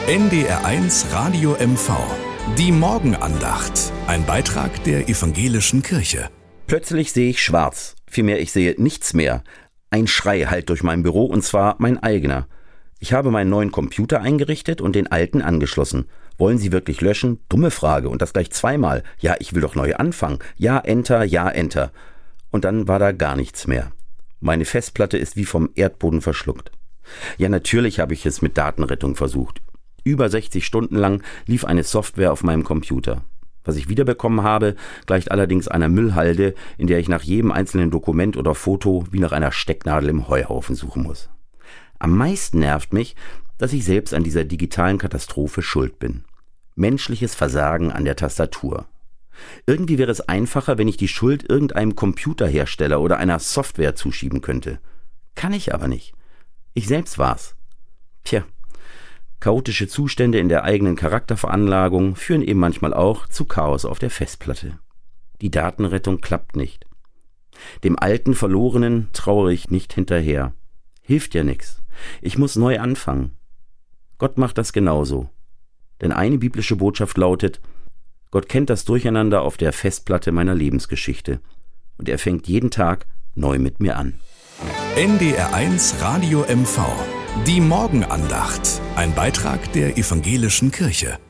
NDR1 Radio MV. Die Morgenandacht. Ein Beitrag der Evangelischen Kirche. Plötzlich sehe ich schwarz. Vielmehr, ich sehe nichts mehr. Ein Schrei hallt durch mein Büro, und zwar mein eigener. Ich habe meinen neuen Computer eingerichtet und den alten angeschlossen. Wollen Sie wirklich löschen? Dumme Frage. Und das gleich zweimal. Ja, ich will doch neu anfangen. Ja, Enter, ja, Enter. Und dann war da gar nichts mehr. Meine Festplatte ist wie vom Erdboden verschluckt. Ja, natürlich habe ich es mit Datenrettung versucht. Über 60 Stunden lang lief eine Software auf meinem Computer. Was ich wiederbekommen habe, gleicht allerdings einer Müllhalde, in der ich nach jedem einzelnen Dokument oder Foto wie nach einer Stecknadel im Heuhaufen suchen muss. Am meisten nervt mich, dass ich selbst an dieser digitalen Katastrophe schuld bin. Menschliches Versagen an der Tastatur. Irgendwie wäre es einfacher, wenn ich die Schuld irgendeinem Computerhersteller oder einer Software zuschieben könnte. Kann ich aber nicht. Ich selbst war's. Tja. Chaotische Zustände in der eigenen Charakterveranlagung führen eben manchmal auch zu Chaos auf der Festplatte. Die Datenrettung klappt nicht. Dem alten Verlorenen trauere ich nicht hinterher. Hilft ja nichts. Ich muss neu anfangen. Gott macht das genauso. Denn eine biblische Botschaft lautet: Gott kennt das Durcheinander auf der Festplatte meiner Lebensgeschichte. Und er fängt jeden Tag neu mit mir an. NDR1 Radio MV. Die Morgenandacht. Ein Beitrag der Evangelischen Kirche.